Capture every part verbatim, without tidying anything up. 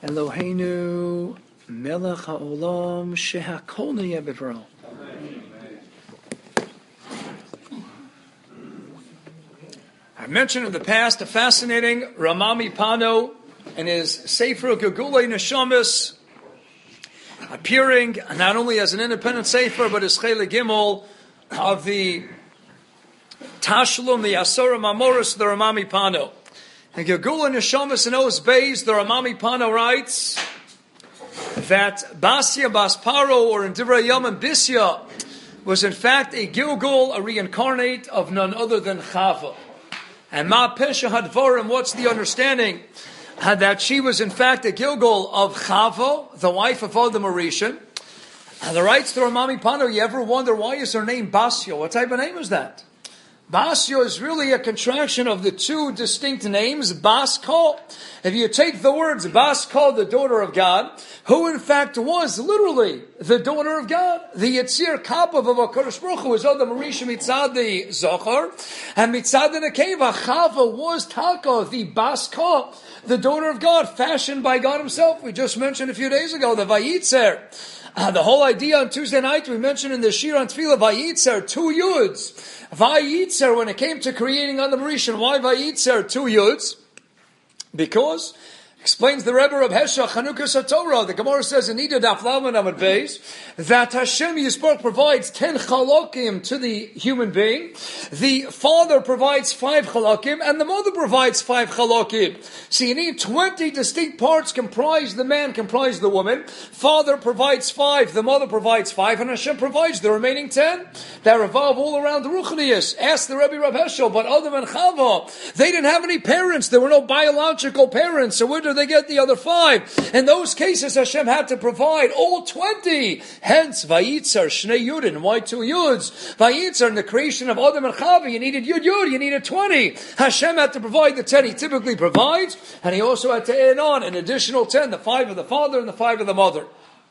Eloheinu melech haolam shehakol niyeh b'dvaro. I mentioned in the past a fascinating Rama MiPano and his Sefer Gegulei Neshamis, appearing not only as an independent Sefer, but as Chele Gimel of the Tashlum, the Asura Mamoris, the Rama MiPano. And Gegulei Neshamis in Oz Beis, the Rama MiPano writes that Basya Bas Paro, or in Divrei Yamim Bisya, was in fact a Gilgul, a reincarnate of none other than Chava. And Ma Pesha Hadvarim, what's the understanding? Uh, that she was in fact a Gilgul of Chava, the wife of Adam Arishan. And the writes to Rama MiPano, you ever wonder why is her name Basya? What type of name is that? Basya is really a contraction of the two distinct names, Bas Kol. If you take the words Bas Kol, the daughter of God, who in fact was literally the daughter of God, the Yitzir Kapav of HaKadosh Baruch Hu, is Adam Arisha Mitzad the Zohar, and Mitzad the Nekeva, Chava was Taka, the Bas Kol, the daughter of God, fashioned by God Himself. We just mentioned a few days ago, the Vayitzer. Uh, the whole idea on Tuesday night, we mentioned in the Shir on Tefillah, Vayitzer, two Yuds. Vayitzer, when it came to creating Adam Rishon, why Vayitzer, two Yuds? Because, explains the Rebbe of Hesha, Chanukas HaTorah, the Gemara says in Nida Daf Lamed Amud Beis, that Hashem Yisborach provides ten chalakim to the human being, the father provides five chalakim, and the mother provides five chalakim. So you need twenty distinct parts comprise the man, comprise the woman. Father provides five, the mother provides five, and Hashem provides the remaining ten that revolve all around the Ruchnius. Ask the Rebbe Rav Heschel, but Adam and Chava, they didn't have any parents, there were no biological parents, so where did they get the other five? In those cases, Hashem had to provide all twenty. Hence, Vayitzer, Shnei Yudin. Why two Yuds? Vayitzer, in the creation of Adam and Chava, you needed Yud Yud, you needed twenty. Hashem had to provide the ten He typically provides, and He also had to add on an additional ten, the five of the father and the five of the mother.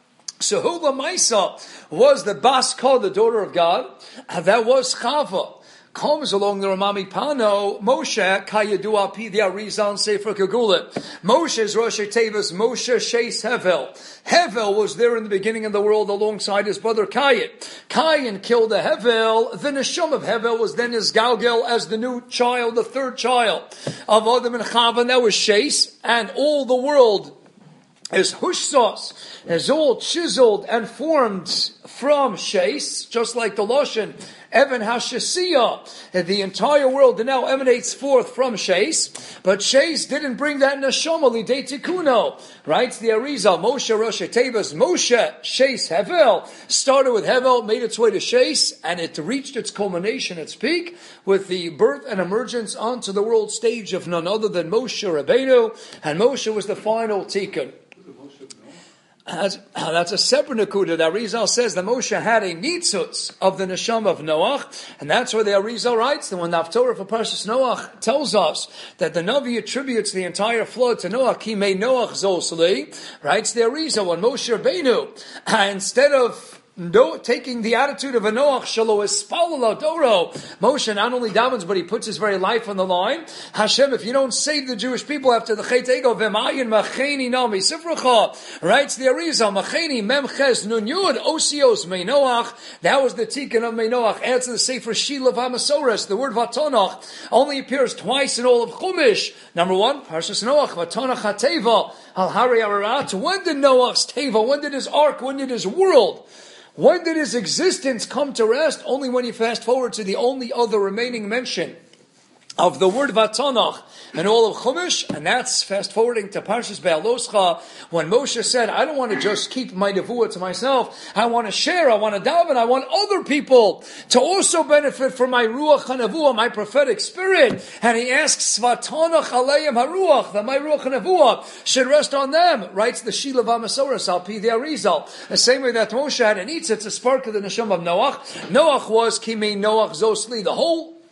So who Lamaisa was the Bas Kol, the daughter of God? That was Chava. Comes along the Rama MiPano, Moshe, Kayadu Api, the Arizal Sefer Gegulei. Moshe's Rosh Tevas, Moshe Sheis Hevel. Hevel was there in the beginning of the world alongside his brother Cain. Cain killed the Hevel. The Neshama of Hevel was then his Galgel as the new child, the third child of Adam and Chava, and that was Sheis, and all the world is Hushsos, is all chiseled and formed from Sheis, just like the Loshen, Evan Hashasiyah. The entire world now emanates forth from Sheis, but Sheis didn't bring that Neshama Lidei Tikuno. Writes the Arizal, Moshe Rosh Tevas, Moshe Sheis Hevel, started with Hevel, made its way to Sheis, and it reached its culmination, its peak, with the birth and emergence onto the world stage of none other than Moshe Rabbeinu, and Moshe was the final Tikkun. That's, that's a separate Nakuda. The Arizal says that Moshe had a nitzutz of the Neshama of Noach, and that's where the Arizal writes that when the Haftorah for Parshas Noach tells us that the Navi attributes the entire flood to Noach, he made Noach Zosli, writes the Arizal, when Moshe Rabbeinu, instead of No, taking the attitude of a Noach, Shalo Espalala Doro, Moshe not only davens, but he puts his very life on the line. Hashem, if you don't save the Jewish people after the Chet Ego, V'mayin Macheni Nami Sifracha, writes the Arizal, Macheni Memches Nun Yud Osios Mei Noach. That was the Tikkun of Mei Noach. Adds to the Sefer Shila V'Amasoras. The word Vatonach only appears twice in all of Chumash. Number one, Parshas Noach, Vatonach HaTeva Al Hari Ararat. When did Noach's Teva? When did his ark? When did his world? When did his existence come to rest? Only when you fast forward to the only other remaining mention of the word Vatanach and all of Chumash, and that's fast forwarding to Parshas Be'aloscha, when Moshe said, I don't want to just keep my nevuah to myself, I want to share, I want to daven, I want other people to also benefit from my ruach hanevuah, my prophetic spirit, and he asks, Vatanach aleim haruach, that my ruach hanevuah should rest on them, writes the Shila V'Amasoras, Al Pi the Arizal, the same way that Moshe had an Eitzah, it's a spark of the Neshama of Noach. Noach was Kimei Noach Zosli, the whole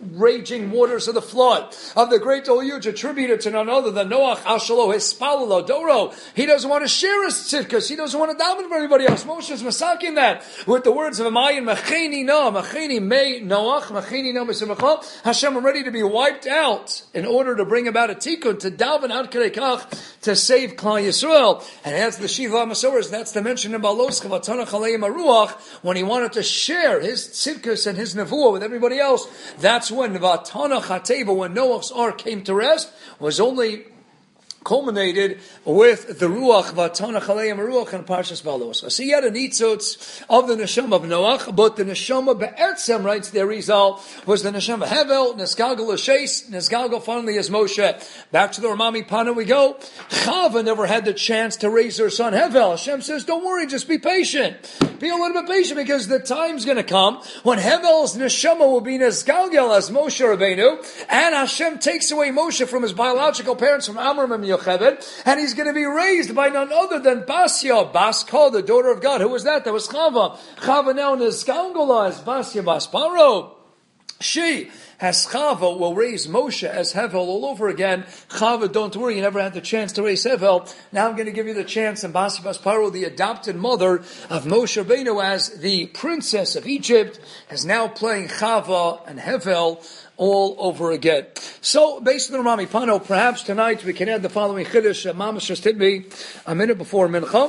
raging waters of the flood, of the great deluge attributed to none other than Noach Ashalo Hispalalo Doro. He doesn't want to share his tzidkas. He doesn't want to dominate for everybody else. Moshe is masaking that with the words of Amayin Macheni No, Macheni Me Noach, Macheni No Misimachal. Hashem, I'm ready to be wiped out in order to bring about a tikkun, to daven ad kedei kach, to save Klal Yisrael. And that's the Shiva Masoras, that's the mention in Balos Chavatana Chaleim Aruach, when he wanted to share his tzidkas and his nevuah with everybody else. That's when Vatana Chateva, when Noach's ark came to rest, was only culminated with the Ruach Vatana Chaleim Ruach and Parshas Balos. So he had a nitzutz of the neshama of Noach, but the neshama be'etzem, writes the Arizal, was the neshama Hevel, Nesgalgal Ashes, Nesgalgal finally as Moshe. Back to the Ramami Pana we go. Chava never had the chance to raise her son Hevel. Hashem says, don't worry, just be patient. Be a little bit patient, because the time's going to come when Hevel's neshama will be Nesgalgal as Moshe Rabbeinu, and Hashem takes away Moshe from his biological parents, from Amram and Yocheved, and he's going to be raised by none other than Basya, Baskal, the daughter of God. Who was that? That was Chava. Chava now Nesgalgal as Basya Basparo. She, as Chava, will raise Moshe as Hevel all over again. Chava, don't worry, you never had the chance to raise Hevel. Now I'm going to give you the chance, and Basya Basparo, the adopted mother of Moshe Rabbeinu as the princess of Egypt, is now playing Chava and Hevel all over again. So, based on the Rami Pano, perhaps tonight we can add the following chiddush. Mamash just hit me a minute before Mincha.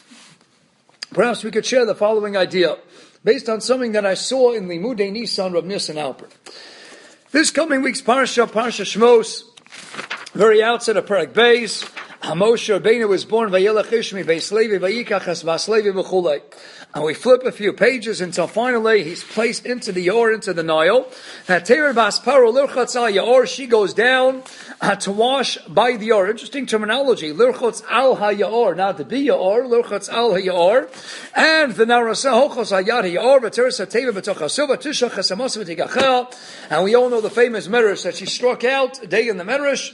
Perhaps we could share the following idea, based on something that I saw in the Limudei Nisan Rav Nissen Alper. This coming week's Parsha, Parsha Shmos, very outset of Perek Beis, Moshe Rabbeinu was born Vayelech Ishmi Beis Levi Vayikach Es Bas Levi V'chulei. And we flip a few pages until finally he's placed into the Yor, into the Nile. Now, Teir Bas Paro Lirchotz Al Yaor, she goes down uh, to wash by the Yor. Interesting terminology. Lirchotz Al HaYaor, not the Bi Yaor, Lirchotz Al HaYaor. And the Narasa Hochos Hayad HaYaor, V'teres HaTeva B'tochasu, V'tishach HaSamos V'tigachel. And we all know the famous Medrash that she struck out a day in the Medrash.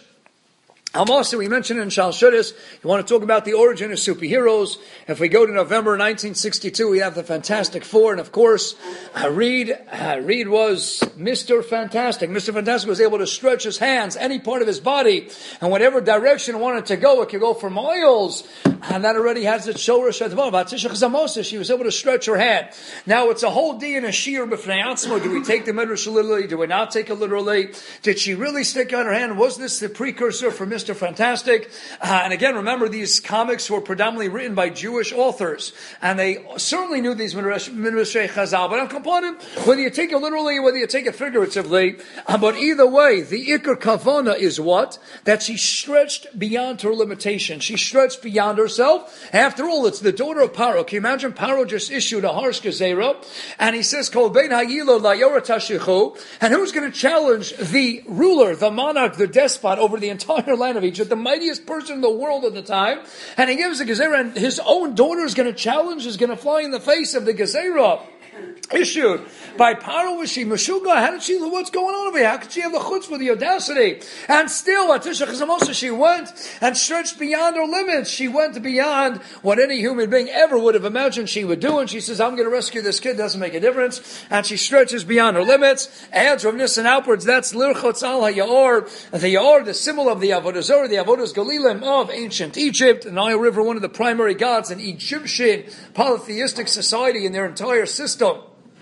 Also, we mentioned in Shal Shuddis, you want to talk about the origin of superheroes. If we go to November nineteen sixty-two, we have the Fantastic Four, and of course, uh, Reed, uh, Reed was Mister Fantastic. Mister Fantastic was able to stretch his hands, any part of his body, and whatever direction it wanted to go, it could go for miles. And that already has its shorish advar. She was able to stretch her hand. Now, it's a whole day in a shir b'fnei atzmo. Do we take the Midrash literally? Do we not take it literally? Did she really stick out her hand? Was this the precursor for Mister Fantastic? Uh, and again, remember, these comics were predominantly written by Jewish authors, and they certainly knew these Midrashei Chazal. But I'm complaining, whether you take it literally or whether you take it figuratively, uh, but either way, the Iker Kavana is what? That she stretched beyond her limitation. She stretched beyond herself. After all, it's the daughter of Paro. Can you imagine? Paro just issued a harsh gezerah, and he says, Kol bein ha'yilo la'yora tashichu, and who's going to challenge the ruler, the monarch, the despot over the entire land of Egypt, the mightiest person in the world at the time? And he gives a gezerah, and his own daughter is going to challenge, is going to fly in the face of the gezerah issued by Paro. Was she Meshuga? How did she, what's going on over here? How could she have the chutzpah, the audacity? And still, Atisha Chazamosa, she went and stretched beyond her limits. She went beyond what any human being ever would have imagined she would do. And she says, I'm going to rescue this kid, doesn't make a difference. And she stretches beyond her limits. Adds Rav Nissen outwards, that's Lirchotz Al HaYaor. The Yaor, the symbol of the Avodah Zorah, the Avodah Galilim of ancient Egypt. The Nile River, one of the primary gods in Egyptian polytheistic society in their entire system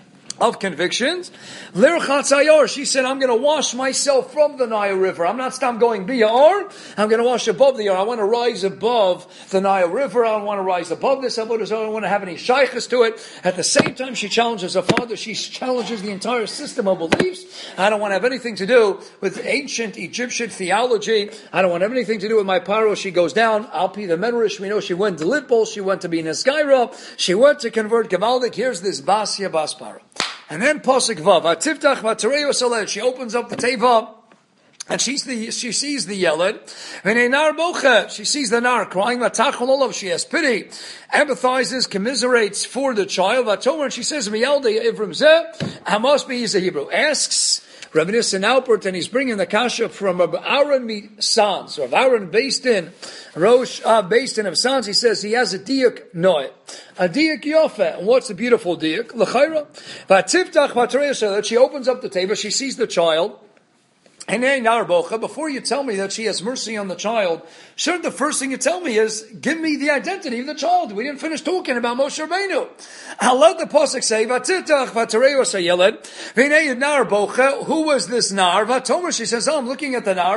of convictions. Lirchatz Hayor, she said, I'm going to wash myself from the Nile River. I'm not stop going Biyar. I'm going to wash above the Yar. I want to rise above the Nile River. I don't want to rise above this. I don't want to have any shaykhs to it. At the same time, she challenges her father. She challenges the entire system of beliefs. I don't want to have anything to do with ancient Egyptian theology. I don't want to have anything to do with my Paro. She goes down. Alpi the Medrash. We know she went to Litbol. She went to be Nesgaira. She went to convert Gavaldik. Here's this Basya Baspara. And then Pasuk Vav, Atiftach Vatareo Saleh, she opens up the Teva, And she's the, she sees the yeled. She sees the nar crying. She has pity, empathizes, commiserates for the child. And she says, Hamas be he's a Hebrew. Asks Rabbi Nissen Alpert, and he's bringing the kasha from Rabbi Aaron Sans, Rabbi Aaron based in Rosh, uh, based in of Sans. He says he has a diuk noy, a diuk yofe. And what's the beautiful diuk? L'chayra. That she opens up the table, she sees the child. And before you tell me that she has mercy on the child, sure, the first thing you tell me is, give me the identity of the child. We didn't finish talking about Moshe Rabbeinu. I'll let the pasuk say, who was this nar? Vatomer, she says, oh, I'm looking at the nar,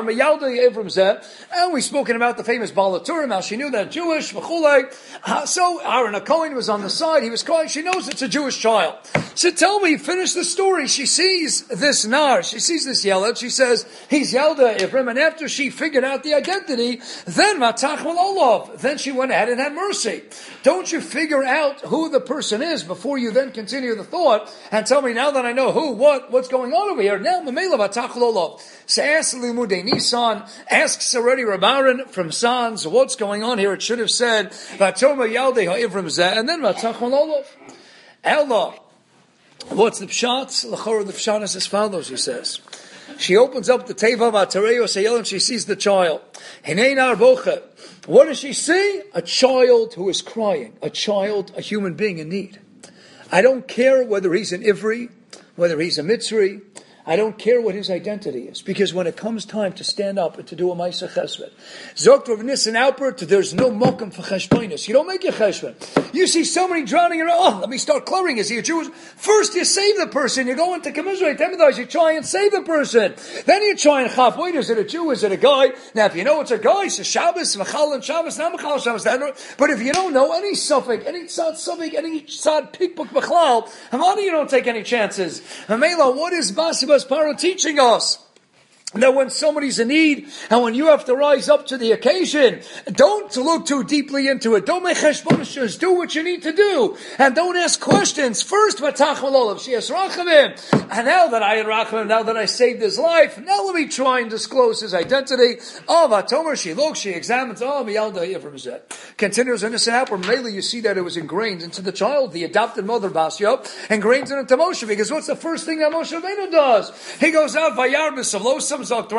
and we've spoken about the famous Balaturim, how she knew that Jewish, uh, so Aaron HaKohen was on the side, he was crying, she knows it's a Jewish child. So tell me, finish the story. She sees this nar, she sees this Yeled, she says, he's Yelda Ephraim, and after she figured out the identity, then Matach Olov, then she went ahead and had mercy. Don't you figure out who the person is before you then continue the thought and tell me now that I know who, what, what's going on over here. Now Mamela Matach Olov. So ask Limudei Nisan, asks already Rabaran from Sans, what's going on here? It should have said Vatoma Yalde HaEphraim Zeh, and then Matach Olov. Allah. What's the pshat? L'chor the pshat is as follows, he says. She opens up the Teva Vatareo Sayel and she sees the child. What does she see? A child who is crying. A child, a human being in need. I don't care whether he's an Ivri, whether he's a Mitzri. I don't care what his identity is, because when it comes time to stand up and to do a Maisa Chesed, Zokt Rav Nissen Alpert, there's no mokum for cheshbonis. You don't make your cheshbon. You see somebody drowning around, oh, let me start clearing. Is he a Jew? First you save the person, you go in to commiserate, empathize, you try and save the person. Then you try and chaf, wait, is it a Jew, is it a guy? Now if you know it's a guy, it's a Shabbos, Mechal and Shabbos, not Mechal Shabbos, but if you don't know any suffix, any tzad suffix, any tzad pikbuk Mechlal, Hamani, you don't take any chances. Hamela, what is Basi Paro teaching us? That when somebody's in need, and when you have to rise up to the occasion, don't look too deeply into it. Don't make cheshbonishes. Do what you need to do. And don't ask questions. First, vatach malolav. She has rachamim. And now that I had rachamim, now that I saved his life, now let me try and disclose his identity. Oh, vatomer, she looks, she examines, oh, miyalda yivrim zeh. Continues in this apple. Mainly you see that it was ingrained into the child, the adopted mother, Basya, ingrained into Moshe, because what's the first thing that Moshe Rabbeinu does? He goes out, vayar b'savlosam, he goes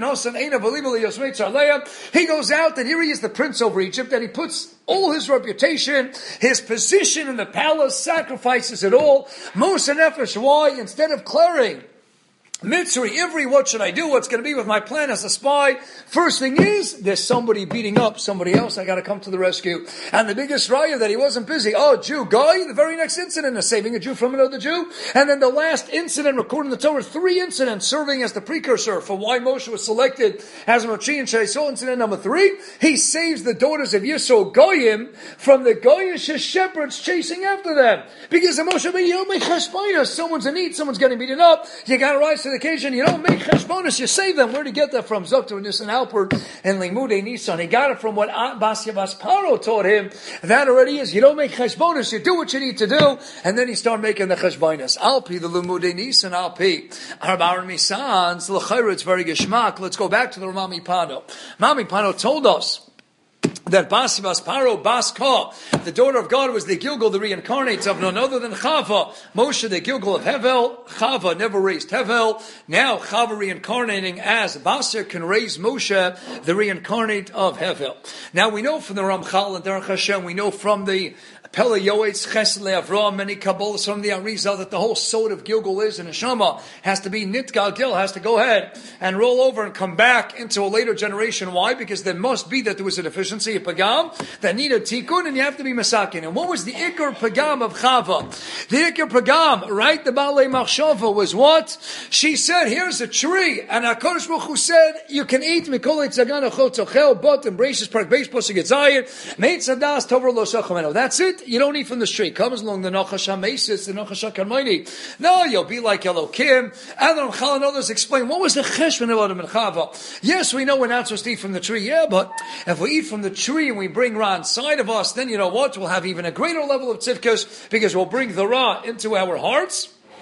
out, and here he is the prince over Egypt, and he puts all his reputation, his position in the palace, sacrifices it all. Moshe Nefesh, why? Instead of clearing Mitzri, Ivri, what should I do? What's going to be with my plan as a spy? First thing is, there's somebody beating up somebody else. I got to come to the rescue. And the biggest raya that he wasn't busy. Oh, Jew, guy. The very next incident is saving a Jew from another Jew. And then the last incident recorded in the Torah, three incidents serving as the precursor for why Moshe was selected as Mochi and Shaisol. Incident number three, he saves the daughters of Yisro Goyim from the Goyish shepherds chasing after them. Because the Moshe, you don't make cheshbonos. Someone's in need, someone's getting beaten up. You got to rise to the occasion, you don't make cheshbonos, you save them. Where did he get that from? Zokter Nissen Alpert and Limudei Nisan. He got it from what Basya Bas Paro taught him. That already is. You don't make cheshbonos, you do what you need to do, and then you start making the cheshbonos. Alpi, the Limudei Nisan, Alpi. Arbar Misans, L'chayra, it's very geschmack. Let's go back to the Mami Pano. Mami Pano told us that Basi Bas Paro Bas Ka, the daughter of God, was the Gilgal, the reincarnate of none other than Chava. Moshe, the Gilgal of Hevel. Chava never raised Hevel. Now Chava reincarnating as Basir can raise Moshe, the reincarnate of Hevel. Now we know from the Ramchal and Derech Hashem, we know from the Pele Yoetz Chesed LeAvraham, many Kabbalas from the Arizal, that the whole sod of Gilgal is, and Neshama has to be Nitgal Gil, has to go ahead and roll over and come back into a later generation. Why? Because there must be that there was a deficiency, a Pagam, that needed Tikkun, and you have to be Masakin. And what was the Iker Pagam of Chava? The Iker Pagam, right? The Balei Machshava was what? She said, here's a tree, and HaKadosh Baruch Hu said, you can eat Mikol Eitzagan Achot Tochel, but embraces Park Beis Posig Etzayin, Meit Sadas Tover Lo Shachameno. That's it. You don't eat from the street. Comes along the Nachash HaMesis, the Nachash HaKarmaini. No, you'll be like Elokim. Adam Chal and others explain, what was the cheshbon of Adam and Chava? Yes, we know we're not supposed to eat from the tree. Yeah, but if we eat from the tree and we bring Ra inside of us, then you know what? We'll have even a greater level of tzidkus, because we'll bring the Ra into our hearts.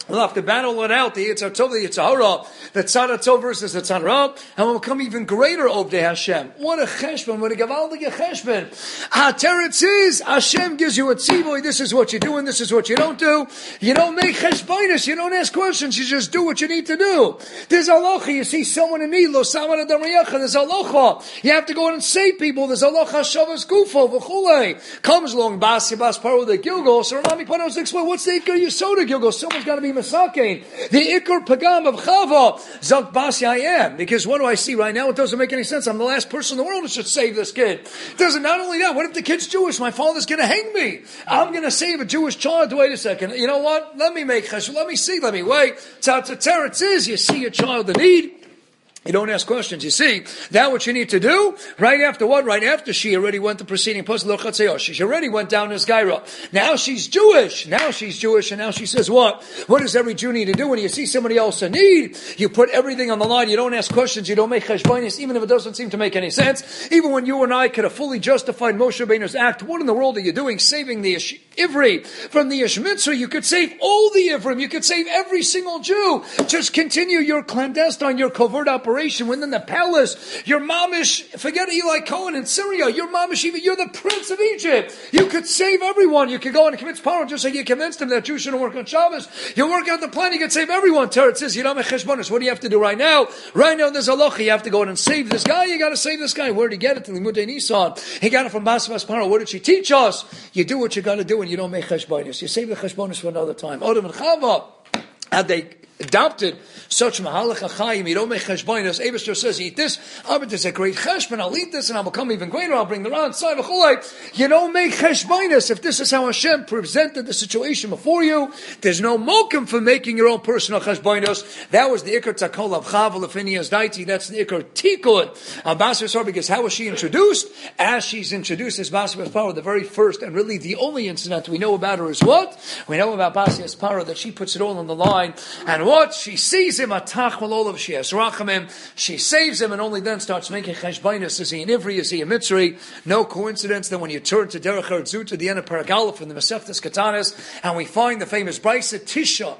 We'll have to battle it out, the Yitzhar Tov, the Yitzhar Hara, the Tzara Tov versus the Tzara Ra, and we'll become even greater Ovdei Hashem. What a cheshbon, what a gavaldig cheshbon. HaTeretz is, Hashem gives you a tzivoy, this is what you do and this is what you don't do. You don't make cheshbonis, you don't ask questions, you just do what you need to do. There's halacha, you see someone in need, lo samana damayacha, there's halacha. You have to go in and save people, there's halacha shavas gufo, v'chulei. Comes along, Bas Yabas Paro, the Gilgul, so Ramami Panos explain, what's the Ikar Yisoda Gilgul? Someone's got to be Masakein. The Ikar Pagam of Chava, Zak Basi I am. Because what do I see right now? It doesn't make any sense. I'm the last person in the world who should save this kid. It doesn't, not only that, what if the kid's Jewish? My father's going to hang me. I'm going to save a Jewish child. Wait a second. You know what? Let me make chesh. Let me see. Let me wait. Teretz is, you see a child in need. You don't ask questions. You see, that what you need to do? Right after what? Right after she already went to proceeding post Lochatzayos. She already went down as Gaira. Now she's Jewish. Now she's Jewish, and now she says what? What does every Jew need to do when you see somebody else in need? You put everything on the line. You don't ask questions. You don't make cheshbonis, even if it doesn't seem to make any sense. Even when you and I could have fully justified Moshe Rabbeinu's act, what in the world are you doing? Saving the Ish- Ivri from the Ishmitzra. You could save all the Ivrim. You could save every single Jew. Just continue your clandestine, your covert operation. Within the palace, your mamish, forget Eli Cohen in Syria, your mamish, even you're the prince of Egypt. You could save everyone. You could go and convince Paro just like you convinced him that Jews shouldn't work on Shabbos. You work out the plan, you could save everyone. Teretz says, you don't make cheshbonis. What do you have to do right now? Right now, there's a locha. You have to go in and save this guy. You got to save this guy. Where did he get it? To Limudei Nisan. He got it from Basavas Paro. What did she teach us? You do what you got to do, and you don't make cheshbonis. You save the cheshbonis for another time. Odom and Chava, had they adopted such mahalach achayim, you don't make cheshbonos. Eibusher says, eat this, but there's a great cheshbon, I'll eat this and I'll become even greater, I'll bring the round side of chulay. You don't make cheshbonos. If this is how Hashem presented the situation before you, there's no mokum for making your own personal cheshbonos. That was the ikar takol of Chavel of Phineas Daiti. That's the ikar tikun of Basar, because how was she introduced? As she's introduced as Basar Paro, the very first and really the only incident we know about her is what? We know about Basar Paro that she puts it all on the line, and what? She sees him, atach malolav, she has rachamim, she saves him, and only then starts making cheshbainis. Is he an Ivri? Is he a Mitzri? No coincidence that when you turn to Derech Eretz to the end of Perek Aleph in the Masechtas Katanis, and we find the famous Brisa Tisha,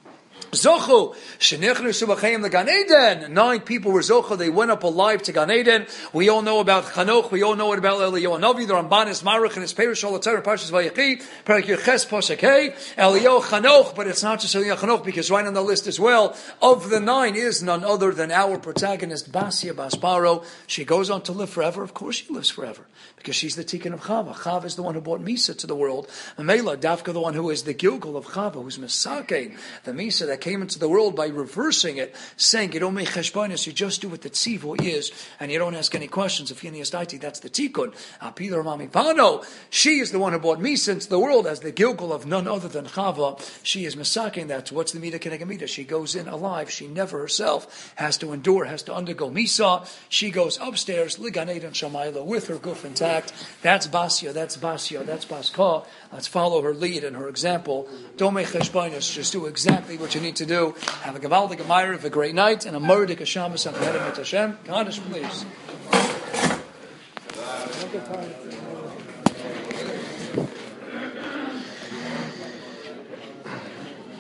Zochu, Shenichnu Subachayim the Gan Eden. Nine people were Zochu, they went up alive to Gan Eden. We all know about Chanoch, we all know about Eliyahu Navi, the Ramban is Marach, and his Perish, all the Torah, Parshas Vayechi, Perek Yerches, Posek Hey, Eliyahu Chanoch, but it's not just Eliyahu Chanoch, because right on the list as well, of the nine is none other than our protagonist, Basia Bas Paro. She goes on to live forever. Of course she lives forever, because she's the Tikkun of Chava. Chava is the one who brought Misa to the world. Mamela, Dafka, the one who is the Gilgul of Chava, who's Mesake, the Misa that came into the world by reversing it, saying you don't make cheshbonis, you just do what the tzivu is, and you don't ask any questions. If Phineas Daiti, that's the tikkun. Apidar Mami Pano, she is the one who brought Misa into the world as the Gilgul of none other than Chava. She is Mesaking that. What's the Mida Kenega Mida? She goes in alive. She never herself has to endure, has to undergo Misa. She goes upstairs, Ligan Eden Shamayla, with her goof intact. That's Basia, that's Basia, that's Baska. Let's follow her lead and her example. Don't make cheshbonos, just do exactly what you need to do. Have a gavaldik Meir, have a great night, and a murdik Hashamas and Hashem. Kaddish, please.